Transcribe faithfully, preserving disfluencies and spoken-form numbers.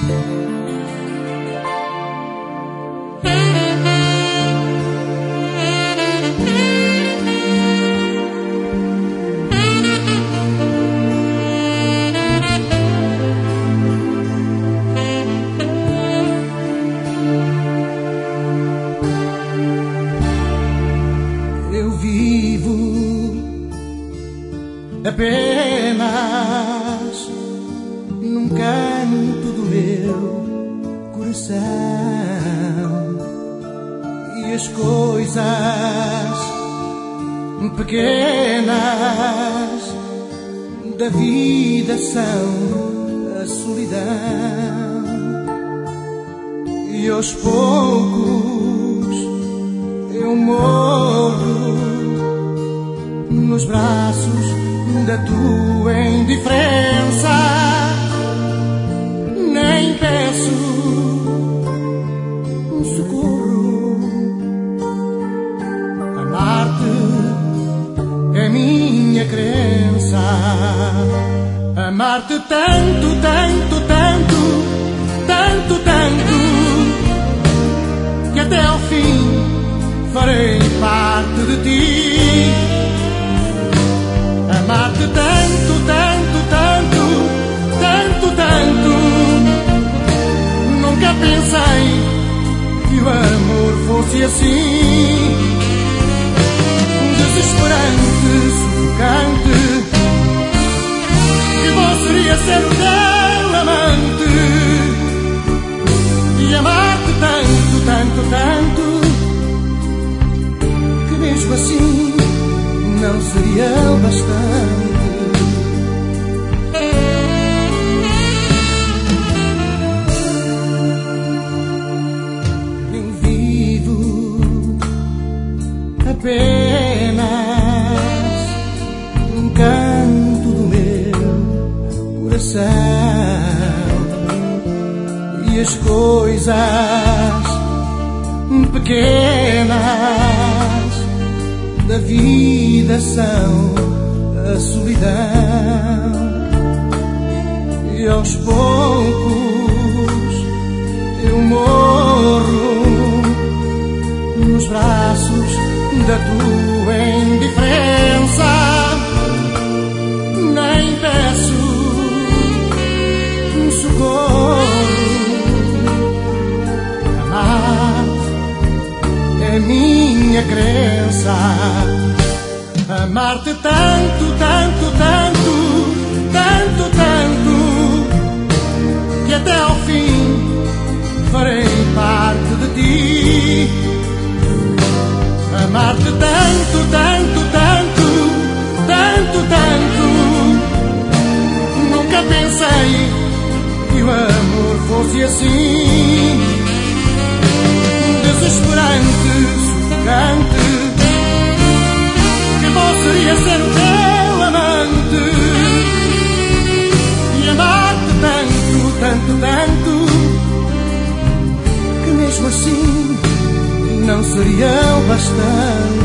Eu vivo apenas num canto do meu coração, e as coisas pequenas da vida são a solidão, e aos poucos eu morro nos braços da tua indiferença. Nem peço um socorro. Amar-te é minha crença. Amar-te tanto, tanto, tanto, tanto, tanto, que até ao fim farei parte de ti. Amar-te tanto, tanto, tanto, tanto, tanto. Nunca pensei que o amor fosse assim, desesperante, sufocante. Que bom seria ser o teu amante e amar-te tanto, tanto, tanto, mesmo assim não seria o bastante. Eu vivo apenas num canto do meu coração, e as coisas pequenas da vida são a solidão, e aos poucos eu morro nos braços da tua indiferença. Nem peço um socorro. Amar-te é minha crença. Amar-te tanto, tanto, tanto, tanto, tanto, que até ao fim farei parte de ti. Amar-te tanto, tanto, tanto, tanto, tanto. Nunca pensei que o amor fosse assim, desesperante, sufocante. Que bom seria ser o teu amante e amar-te tanto, tanto, tanto, que mesmo assim não seria o bastante.